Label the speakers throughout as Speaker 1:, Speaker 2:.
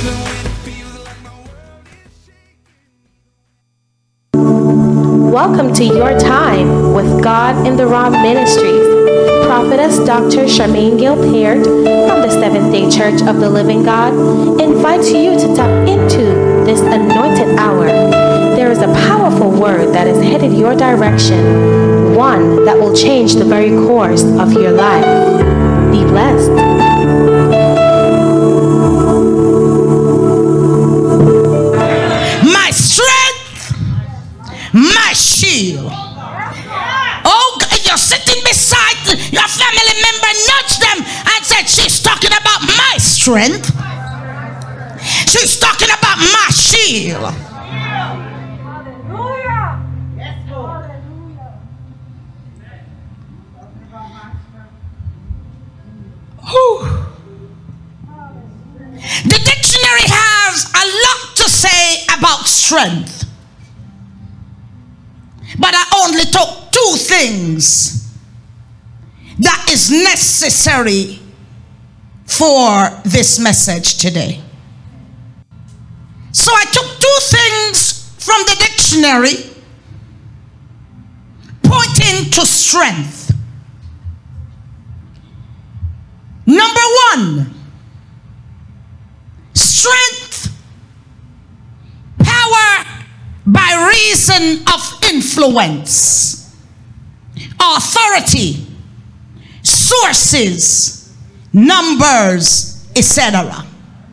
Speaker 1: Welcome to Your Time with God in the Raw Ministries. Prophetess Dr. Charmaine Gilpert from the Seventh-day Church of the Living God invites you to tap into this anointed hour. There is a powerful word that is headed your direction, one that will change the very course of your life. Be blessed.
Speaker 2: My strength, my shield. Oh, you're sitting beside your family member, nudge them and said, she's talking about my strength. She's talking about my shield. The dictionary has a lot to say about strength, but I only took two things that is necessary for this message today. So I took two things from the dictionary pointing to strength. Number one, strength, power by reason of influence, authority, sources, numbers, etc.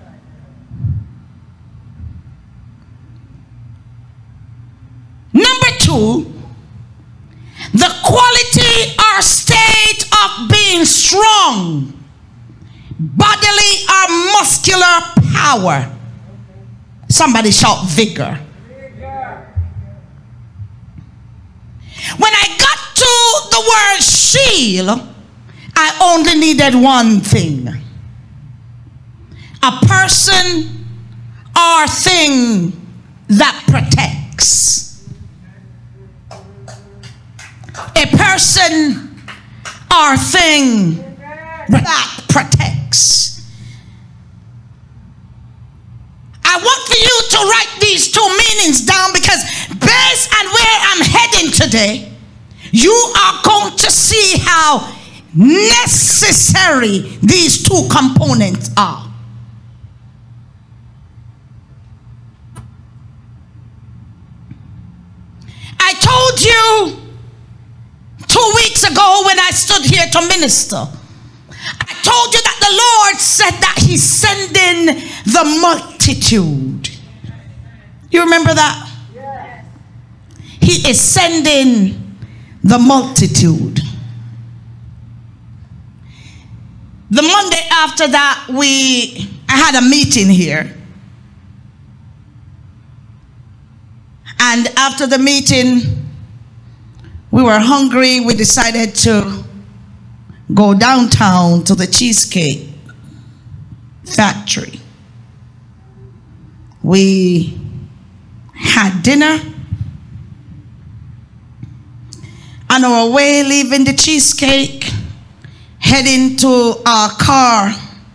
Speaker 2: Number two, the quality or state of being strong, bodily or muscular power. Somebody shout vigor. When I got to the word shield, I only needed one thing: a person or thing that protects. A person or thing that protects. I want for you to write these two meanings down, because based on where I'm heading today, you are going to see how necessary these two components are. I told you 2 weeks ago when I stood here to minister, I told you that the Lord said that he's sending the multitude. You remember that? Yes. He is sending the multitude. The Monday after that, I had a meeting here. And after the meeting, we were hungry. We decided to go downtown to the Cheesecake Factory. We had dinner. On our way leaving the Cheesecake, heading to our car,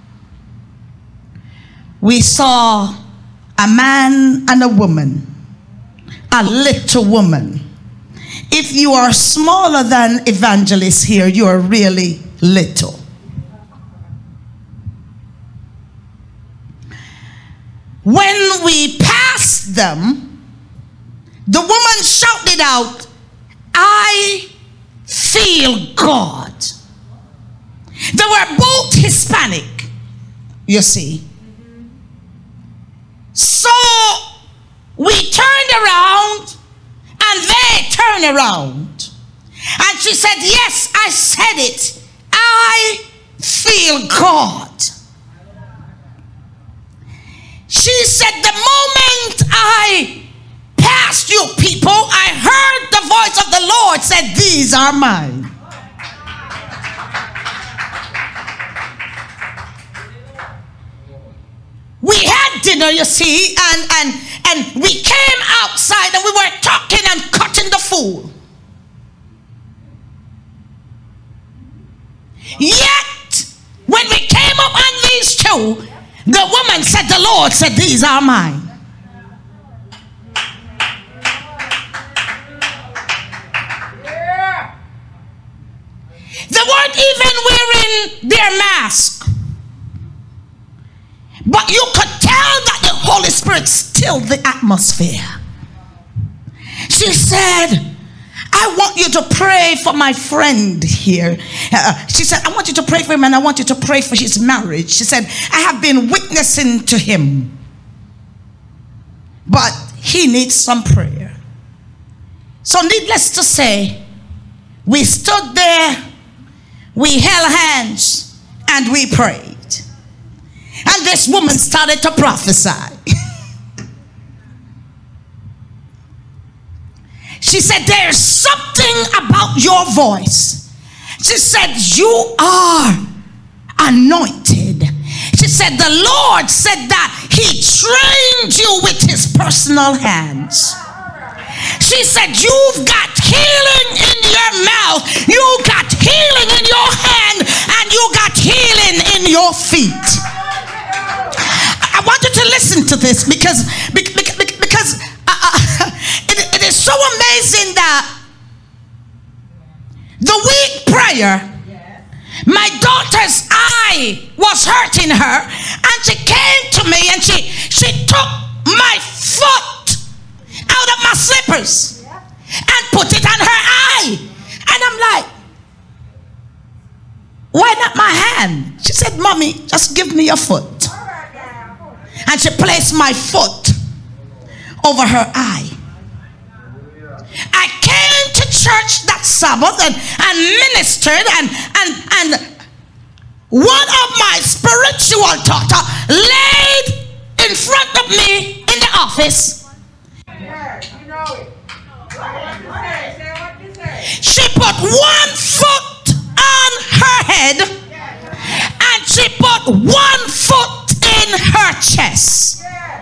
Speaker 2: we saw a man and a woman, a little woman. If you are smaller than Evangelist here, you are really little. When we passed them, the woman shouted out, "I feel God." They were both Hispanic, you see. So we turned around and they turned around. And she said, "Yes, I said it. I feel God." She said, "The moment I passed you people, I heard the voice of the Lord said, 'These are mine.'" We had dinner, you see, and we came outside and we were talking and cutting the food. Yet, when we came up on these two, The woman said, the Lord said, these are mine. They weren't even wearing their mask. But you could tell that the Holy Spirit stilled the atmosphere. She said, I want you to pray for my friend here. She said, I want you to pray for him, and I want you to pray for his marriage. She said, I have been witnessing to him, but he needs some prayer. So needless to say, we stood there, we held hands, and we prayed. And this woman started to prophesy. She said, there's something about your voice. She said, you are anointed. She said, the Lord said that he trained you with his personal hands. She said, you've got healing in your mouth, you got healing in your hand, and you got healing in your feet. I want you to listen to this because it is so amazing that the week prior, my daughter's eye was hurting her, and she came to me and she took my foot out of my slippers and put it on her eye. And I'm like, why not my hand? She said, Mommy, just give me your foot. And she placed my foot over her eye. I came to church that Sabbath and ministered, and one of my spiritual daughter laid in front of me in the office. She put one foot on her head and she put one foot in her chest.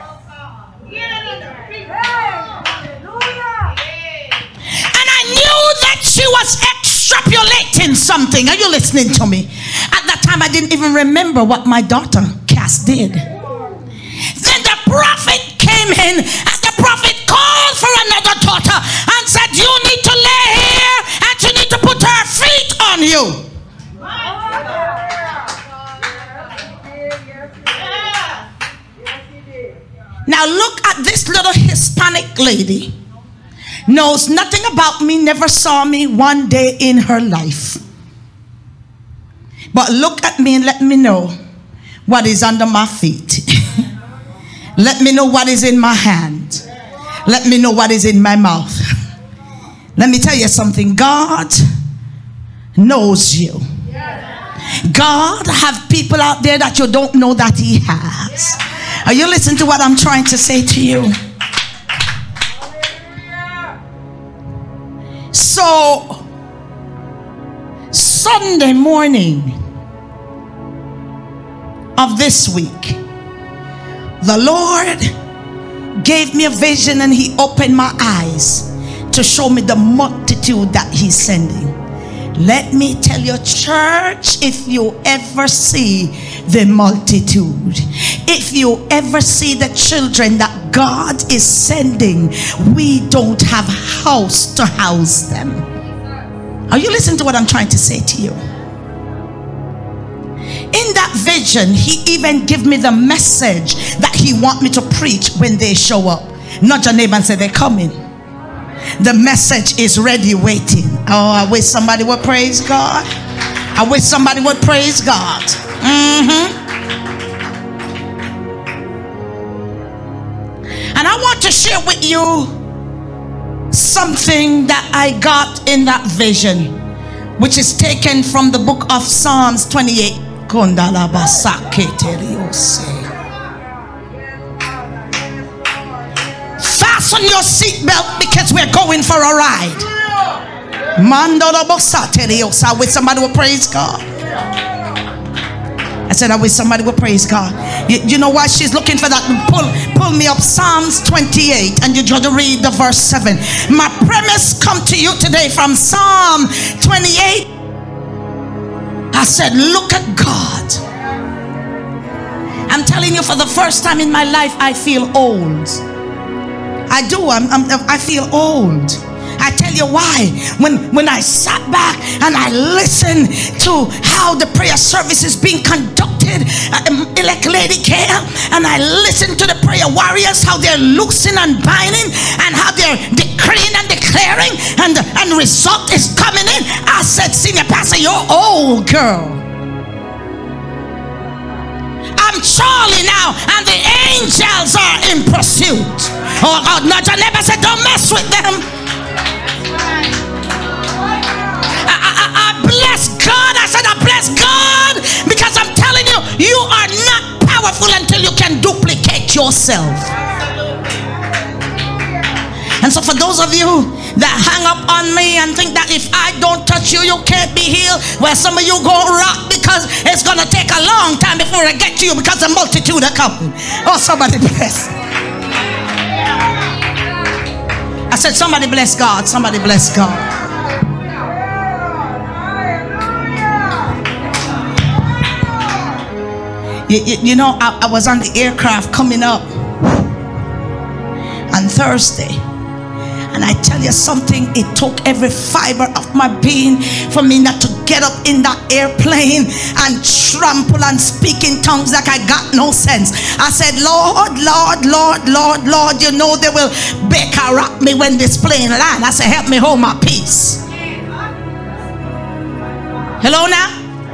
Speaker 2: And I knew that she was extrapolating something. Are you listening to me? At that time, I didn't even remember what my daughter, Cass, did. Then the prophet came in, and the prophet called for another daughter and said, you need to lay here, and you need to put her feet on you. Now look at this little Hispanic lady. Knows nothing about me, never saw me one day in her life. But look at me and let me know what is under my feet. Let me know what is in my hand. Let me know what is in my mouth. Let me tell you something. God knows you. God have people out there that you don't know that he has. Are you listening to what I'm trying to say to you? So, Sunday morning of this week, the Lord gave me a vision, and he opened my eyes to show me the multitude that he's sending. Let me tell you, church, if you ever see the multitude, if you ever see the children that God is sending, we don't have a house to house them. Are you listening to what I'm trying to say to you? In that vision, he even gave me the message that he want me to preach when they show up. Nudge your neighbor and say, they're coming. The message is ready, waiting. Oh, I wish somebody would praise God. I wish somebody would praise God. And I want to share with you something that I got in that vision, which is taken from the book of Psalms 28. Fasten your seatbelt because we're going for a ride. I wish somebody would praise God. I said, I wish somebody would praise God. You know why she's looking for that? Pull me up Psalms 28, and you got to read the verse 7. My premise come to you today from Psalm 28. I said, look at God. I'm telling you, for the first time in my life, I feel old. I do. I feel old. I tell you why. When I sat back and I listened to how the prayer service is being conducted, elect lady came, and I listened to the prayer warriors, how they're loosing and binding, and how they're decreeing and declaring, and the result is coming in. I said, Senior Pastor, you're old, girl. I'm Charlie now, and the angels are in pursuit. Oh God, not your neighbor said, don't mess with them. I bless God. I said I bless God, because I'm telling you, you are not powerful until you can duplicate yourself. And so for those of you that hang up on me and think that if I don't touch you, you can't be healed, well, some of you go rock, because it's going to take a long time before I get to you, because the multitude are coming. Oh, somebody bless. I said somebody bless God. Somebody bless God. You know, I was on the aircraft coming up on Thursday, and I tell you something, it took every fiber of my being for me not to get up in that airplane and trample and speak in tongues like I got no sense. I said, Lord, Lord, Lord, Lord, Lord, you know they will baker rock me when this plane land. I said, help me hold my peace. Hello now?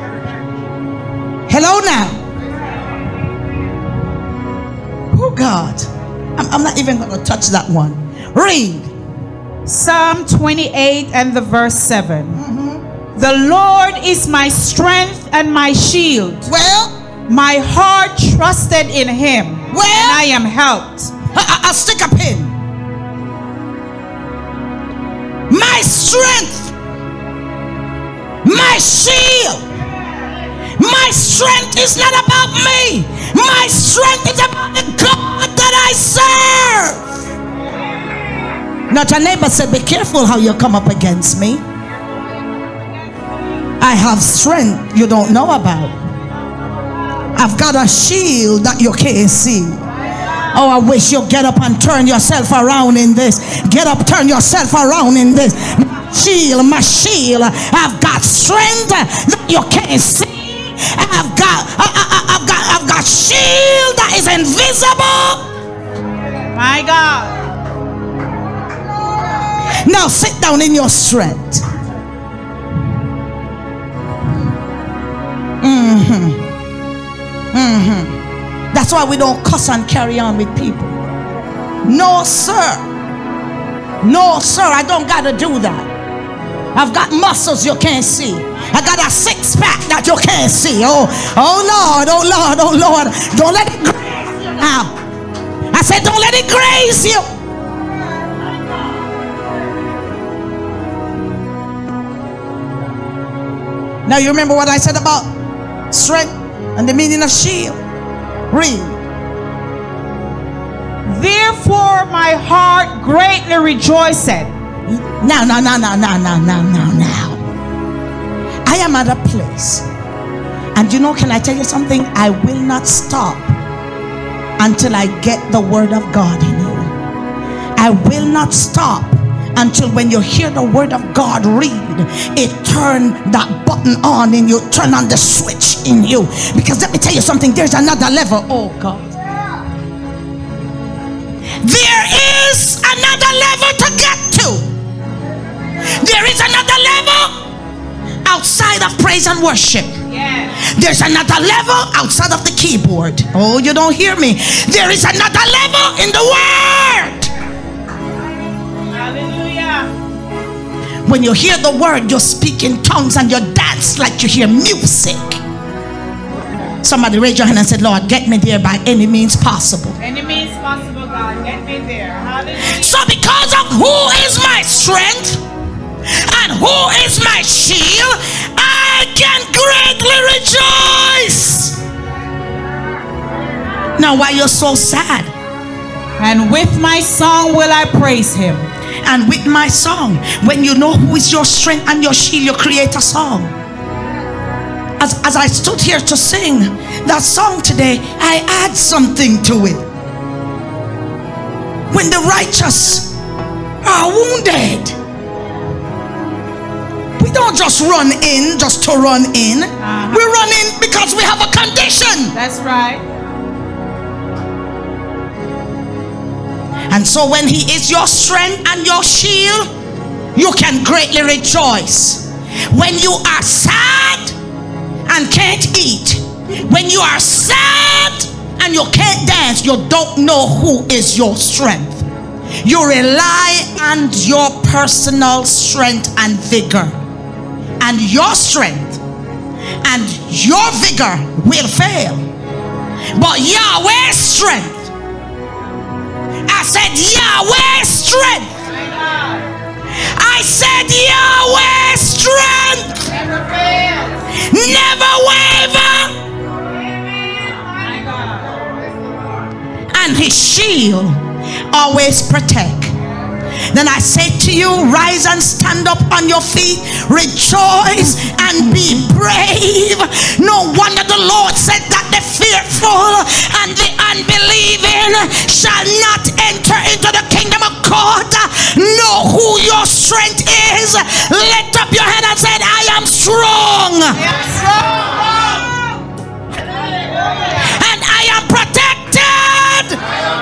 Speaker 2: Hello now? Oh God, I'm not even going to touch that one. Read
Speaker 3: Psalm 28 and the verse 7. The Lord is my strength and my shield.
Speaker 2: Well,
Speaker 3: my heart trusted in him,
Speaker 2: well,
Speaker 3: and I am helped.
Speaker 2: I'll stick a pin. My strength, my shield. My strength is not about me. My strength is about the God that I serve. Now your neighbor said, be careful how you come up against me. I have strength you don't know about. I've got a shield that you can't see. Oh, I wish you'd get up and turn yourself around in this. Get up, turn yourself around in this. My shield. I've got strength that you can't see. I've got shield that is invisible.
Speaker 3: My God.
Speaker 2: Now sit down in your strength. That's why we don't cuss and carry on with people. No, sir. No, sir. I don't got to do that. I've got muscles you can't see. I got a six-pack that you can't see. Oh Lord, oh Lord, oh Lord. Don't let it graze you now. I said, don't let it graze you. Now you remember what I said about strength and the meaning of shield. Read.
Speaker 3: Therefore my heart greatly rejoiceth.
Speaker 2: Now. I am at a place, and you know, can I tell you something? I will not stop until I get the word of God in you. I will not stop until when you hear the word of God read, it turn that button on in you, turn on the switch in you. Because let me tell you something, there's another level. Oh God. There is another level to get to. There is another level outside of praise and worship.
Speaker 3: Yes.
Speaker 2: There's another level outside of the keyboard. Oh, you don't hear me. There is another level in the word.
Speaker 3: Hallelujah.
Speaker 2: When you hear the word, you speak in tongues and you dance like you hear music. Somebody raise your hand and say, Lord, get me there by any means possible.
Speaker 3: Any means possible, God, get me there. Hallelujah.
Speaker 2: So because of who is my strength and who is my shield, I can greatly rejoice. Now why you're so sad?
Speaker 3: And with my song will I praise him.
Speaker 2: And with my song, when you know who is your strength and your shield, you create a song. A as I stood here to sing that song today, I add something to it. When the righteous are wounded, we don't just run in just to run in. We run in because we have a condition.
Speaker 3: That's right.
Speaker 2: And so when he is your strength and your shield, you can greatly rejoice. When you are sad and can't eat, when you are sad and you can't dance, you don't know who is your strength. You rely on your personal strength and vigor, and your strength and your vigor will fail, but Yahweh's strength, I said Yahweh's strength, I said Yahweh's strength never waver, and his shield always protect. Then I say to you, rise and stand up on your feet, rejoice and be brave. No wonder the Lord said that the fearful and the unbelieving shall not enter into the kingdom of God. Know who your strength is. Lift up your hand and say, I am strong. And I am protected.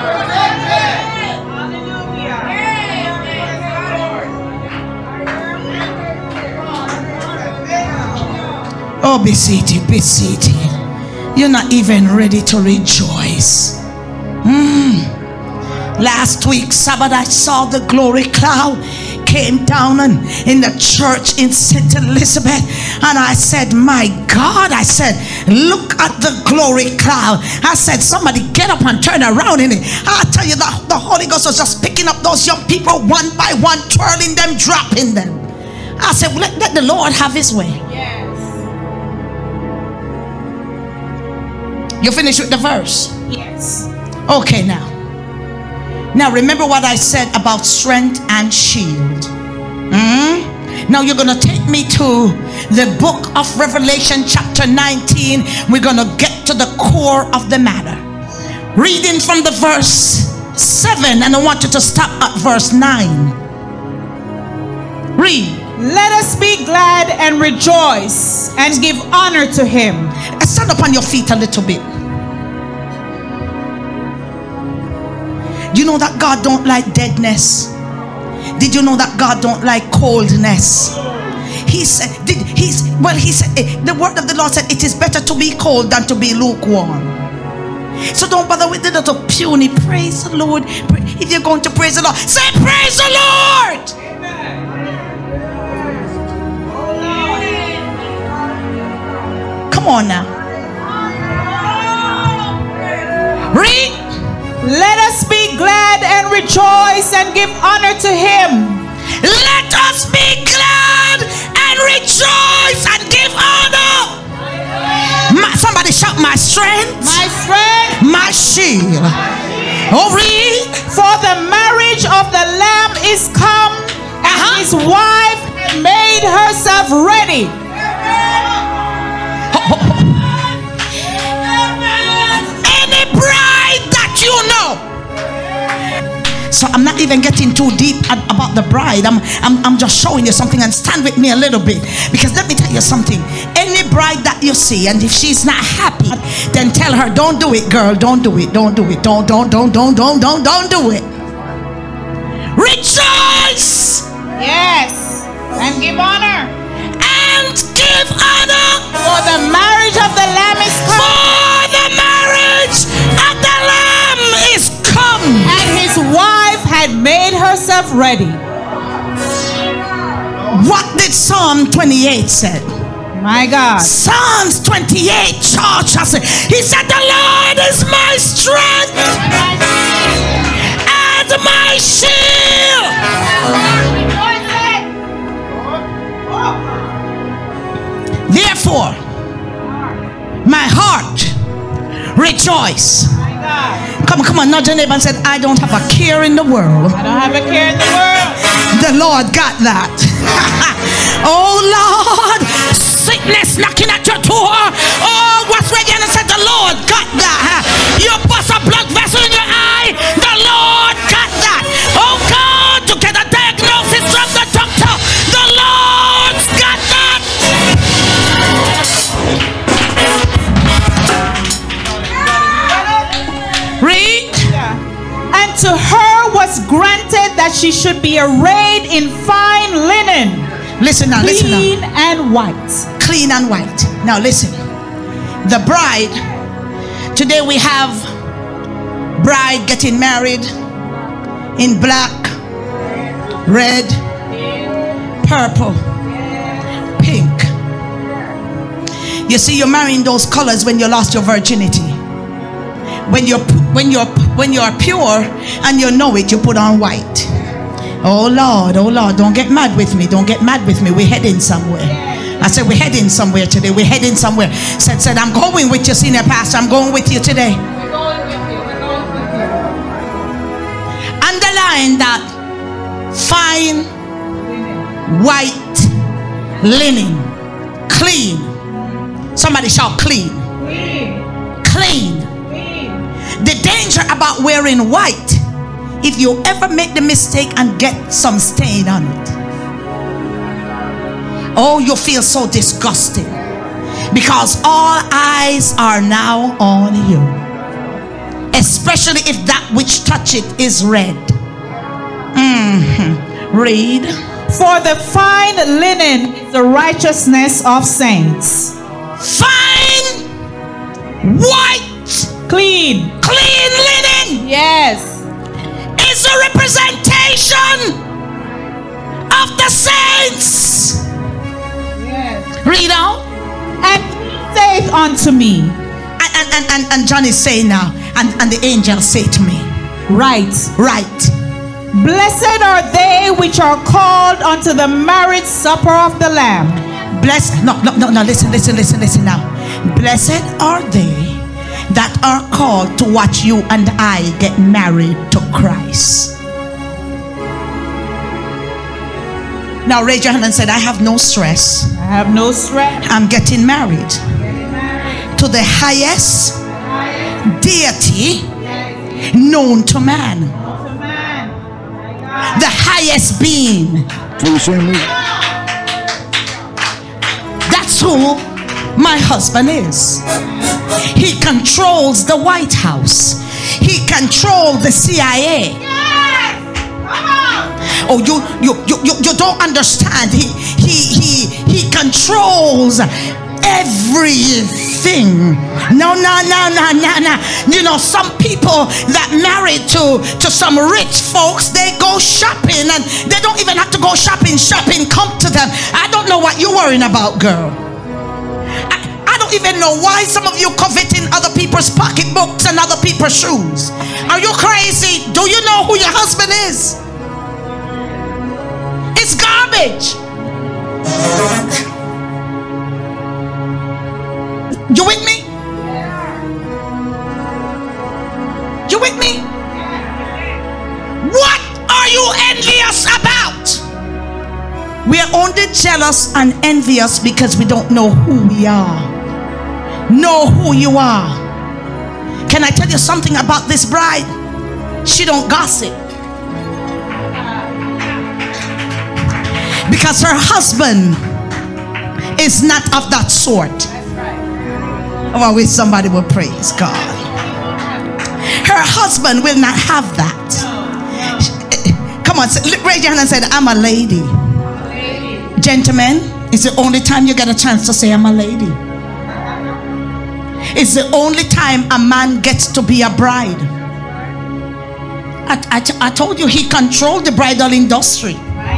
Speaker 2: Oh, be seated, be seated. You're not even ready to rejoice. Last week, Sabbath, I saw the glory cloud came down in the church in St. Elizabeth, and I said, my God, I said, look at the glory cloud. I said, somebody get up and turn around in it. I tell you, the Holy Ghost was just picking up those young people one by one, twirling them, dropping them. I said, well, let the Lord have his way.
Speaker 3: Yes.
Speaker 2: You finished with the verse?
Speaker 3: Yes.
Speaker 2: Okay, now remember what I said about strength and shield. Now you're going to take me to the book of Revelation chapter 19. We're going to get to the core of the matter. Reading from the verse 7, and I want you to stop at verse 9. Read.
Speaker 3: Let us be glad and rejoice and give honor to him.
Speaker 2: Stand up on your feet a little bit. Do you know that God don't like deadness? Did you know that God don't like coldness? He said, the word of the Lord said, it is better to be cold than to be lukewarm. So don't bother with the little puny. Praise the Lord. If you're going to praise the Lord, say praise the Lord. Come on now. Read.
Speaker 3: Let us be glad and rejoice and give honor to him.
Speaker 2: Let us be glad and rejoice and give honor. Somebody shout, my strength,
Speaker 3: My strength,
Speaker 2: my shield. Oh, read.
Speaker 3: for the marriage of the Lamb is come, and his wife had made herself ready.
Speaker 2: Any bride that you know. So I'm not even getting too deep about the bride. I'm just showing you something, and stand with me a little bit, because let me tell you something. Any bride that you see, and if she's not happy, then tell her, don't do it, girl, don't do it, don't do it, don't do it. Rejoice.
Speaker 3: Yes, and give honor.
Speaker 2: And give honor.
Speaker 3: For the marriage of the Lamb is come,
Speaker 2: For the marriage of the Lamb is come.
Speaker 3: and his wife had made herself ready.
Speaker 2: What did Psalm 28 say?
Speaker 3: My God.
Speaker 2: Psalms 28, church, he said, the Lord is my strength and my shield. Therefore, my heart rejoice. Come on, nudge your neighbor and say, I don't have a care in the world.
Speaker 3: I don't have a care in the world.
Speaker 2: The Lord got that. Oh Lord, sickness knocking at your door. Oh, what's ready? And I said, the Lord got that. You bust a blood vessel in your eye. The Lord got that. Oh God, to get a diagnosis from the doctor. The Lord's got that. Read.
Speaker 3: And to her was granted that she should be arrayed in fine linen,
Speaker 2: Listen now, listen now.
Speaker 3: clean and white.
Speaker 2: Clean and white. Now listen. The bride. Today we have bride getting married in black, red, purple, pink. You see, you're marrying those colors when you lost your virginity. When you're pure and you know it, you put on white. Oh Lord, don't get mad with me. Don't get mad with me. We're heading somewhere. I said we're heading somewhere today. We're heading somewhere. Said I'm going with you, senior pastor. I'm going with you today.
Speaker 3: We're going with you.
Speaker 2: Underline that fine white linen, clean. Somebody shout clean. Clean. The danger about wearing white, if you ever make the mistake and get some stain on it, oh, you feel so disgusting, because all eyes are now on you, especially if that which touch it is red. Read.
Speaker 3: For the fine linen is the righteousness of saints.
Speaker 2: Fine white
Speaker 3: Clean.
Speaker 2: linen
Speaker 3: Yes.
Speaker 2: is a representation of the saints.
Speaker 3: Yes.
Speaker 2: Read out.
Speaker 3: And he saith unto me,
Speaker 2: And John is saying now, and the angels say to me,
Speaker 3: right. Blessed are they which are called unto the marriage supper of the Lamb.
Speaker 2: Blessed, no, listen now. Blessed are they that are called to watch you and I get married to Christ. Now raise your hand and say, I have no stress.
Speaker 3: I have no stress.
Speaker 2: I'm getting married to the highest deity known to man, the highest being. That's who my husband is. He controls the White House. He controls the CIA. Oh, you don't understand. He controls everything. No. You know, some people that married to some rich folks, they go shopping and they don't even have to go shopping. Shopping come to them. I don't know what you're worrying about, girl. I don't even know why some of you coveting other people's pocketbooks and other people's shoes. Are you crazy? Do you know who your husband is? It's garbage. You with me? You with me? What are you envious about? We are only jealous and envious because we don't know who we are. Know who you are. Can I tell you something about this bride? She don't gossip, because her husband is not of that sort. Oh, I wish somebody would praise God. Her husband will not have that. Come on, raise your hand and say, I'm a lady. Gentlemen, it's the only time you get a chance to say I'm a lady. It's the only time a man gets to be a bride. I told you he controlled the bridal industry.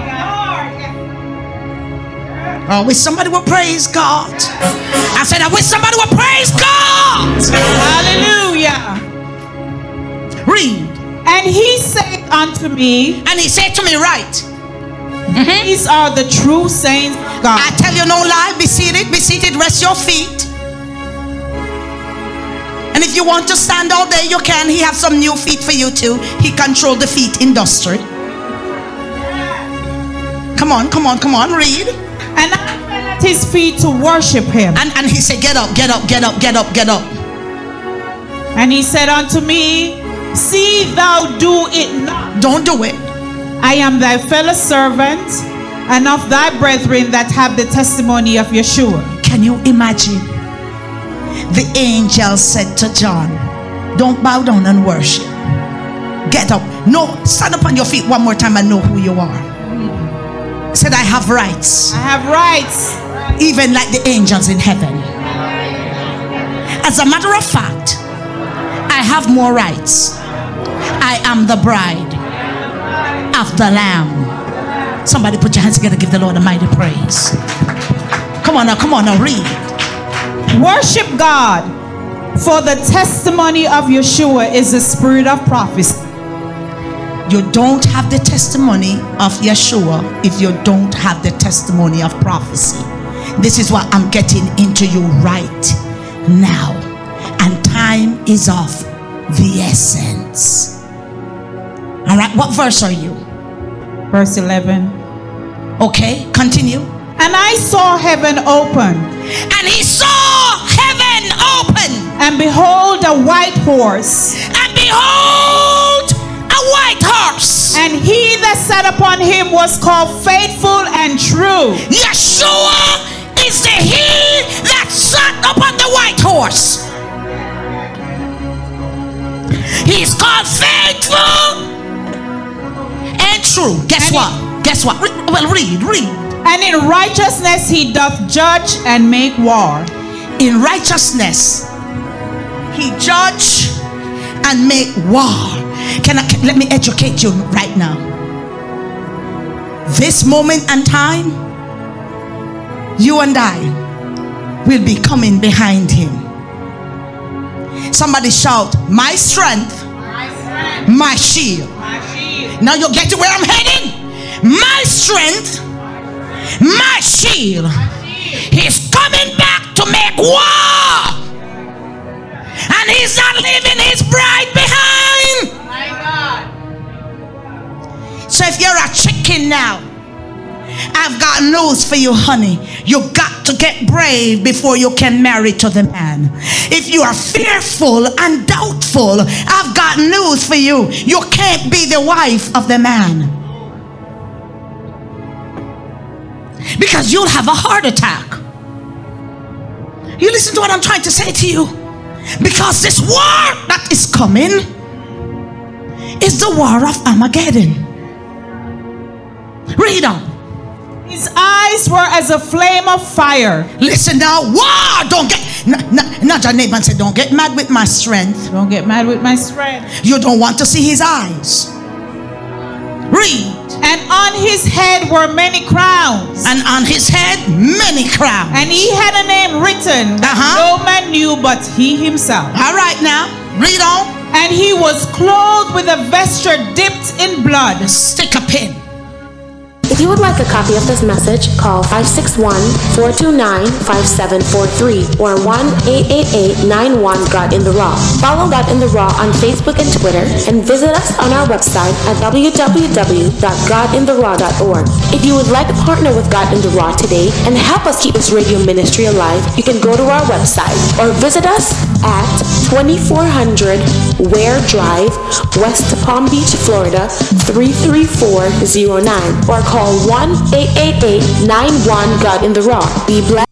Speaker 2: I wish somebody would praise God. I said, I wish somebody would praise God.
Speaker 3: Hallelujah.
Speaker 2: Read.
Speaker 3: And he said unto me,
Speaker 2: And he said to me, right.
Speaker 3: these are the true saints of God.
Speaker 2: I tell you no lie. Be seated, rest your feet. And if you want to stand all day, you can. He has some new feet for you too. He controlled the feet industry. Come on, read.
Speaker 3: And I fell at his feet to worship him.
Speaker 2: And he said, get up, get up, get up, get up, get up.
Speaker 3: And he said unto me, see thou do it not.
Speaker 2: Don't do it.
Speaker 3: I am thy fellow servant and of thy brethren that have the testimony of Yeshua.
Speaker 2: Can you imagine? The angel said to John, don't bow down and worship. Get up. No, stand up on your feet one more time and know who you are. Said, I have rights.
Speaker 3: I have rights.
Speaker 2: Even like the angels in heaven. As a matter of fact, I have more rights. I am the bride of the Lamb. Somebody put your hands together, give the Lord a mighty praise. Come on now, read.
Speaker 3: Worship God, for the testimony of Yeshua is the spirit of prophecy.
Speaker 2: You don't have the testimony of Yeshua if you don't have the testimony of prophecy. This is what I'm getting into you right now. And time is of the essence. All right, what verse are you?
Speaker 3: Verse 11.
Speaker 2: Okay, continue.
Speaker 3: And I saw heaven open.
Speaker 2: And he saw heaven open.
Speaker 3: And behold, a white horse.
Speaker 2: And behold, a white horse.
Speaker 3: And he that sat upon him was called Faithful and True.
Speaker 2: Yeshua is the he that sat upon the white horse. He's called Faithful and True. Guess what? Guess what? Well, read.
Speaker 3: And in righteousness he doth judge and make war.
Speaker 2: In righteousness he judge and make war. Let me educate you right now. This moment and time, you and I will be coming behind him. Somebody shout, my strength, my shield. Now you get to where I'm heading. My strength, my shield. He's coming back to make war. And he's not leaving his bride behind. So if you're a chicken now, I've got news for you, honey. You got to get brave before you can marry to the man. If you are fearful and doubtful, I've got news for you. You can't be the wife of the man. Because you'll have a heart attack. You listen to what I'm trying to say to you. Because this war that is coming is the war of Armageddon. Read on.
Speaker 3: His eyes were as a flame of fire.
Speaker 2: Listen now, war. Don't get, not your neighbor and say, don't get mad with my strength.
Speaker 3: Don't get mad with my strength.
Speaker 2: You don't want to see his eyes. Read.
Speaker 3: And on his head were many crowns.
Speaker 2: And on his head, many crowns.
Speaker 3: And he had a name written that no man knew but he himself.
Speaker 2: All right now, read on.
Speaker 3: And he was clothed with a vesture dipped in blood.
Speaker 2: Stick a pin.
Speaker 1: If you would like a copy of this message, call 561-429-5743 or 1-888-91-God in the Raw. Follow God in the Raw on Facebook and Twitter, and visit us on our website at www.godintheraw.org. If you would like to partner with God in the Raw today and help us keep this radio ministry alive, you can go to our website or visit us at 2400 Ware Drive, West Palm Beach, Florida 33409, or call 1-888-91-God in the Raw. Be blessed.